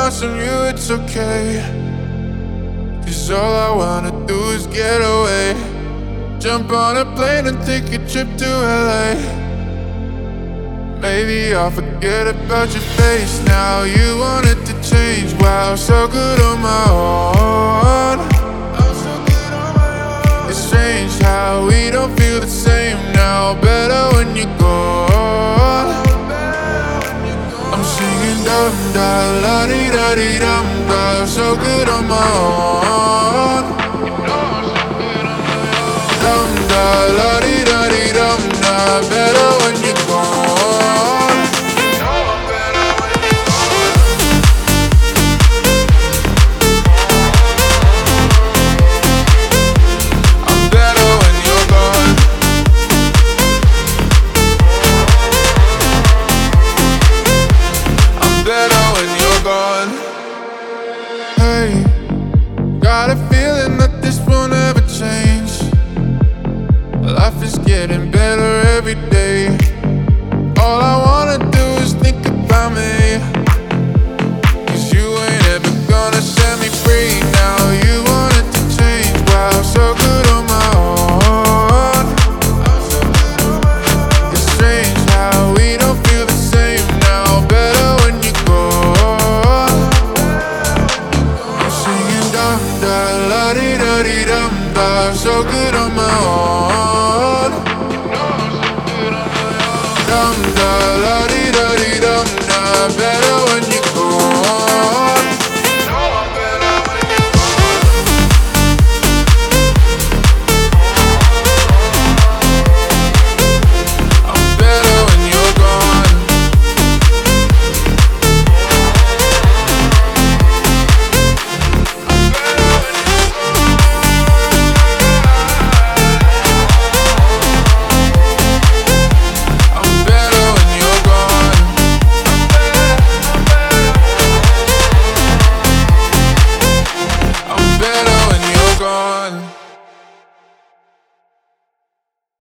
lost on you, it's okay. 'Cause all I wanna do is get away. Jump on a plane and take a trip to LA. Maybe I'll forget about your face now. You want it to change, wow, so good on my own. It's strange how we don't feel the same now. Better when you're gone. I'm singing dum da la di da di dum da, so good on my own. Dum da la di da di dum da, better when you're gone. I'm better when you're gone. I'm better when you're gone. Hey, got a feeling that this won't ever change. Life is getting better every day. All I wanna do is think about me. 'Cause you ain't ever gonna set me free. Now you want it to change, wow, so good on my own. It's strange how we don't feel the same now. Better when you're gone. I'm singing dum da la di da di dum da, so good on my own.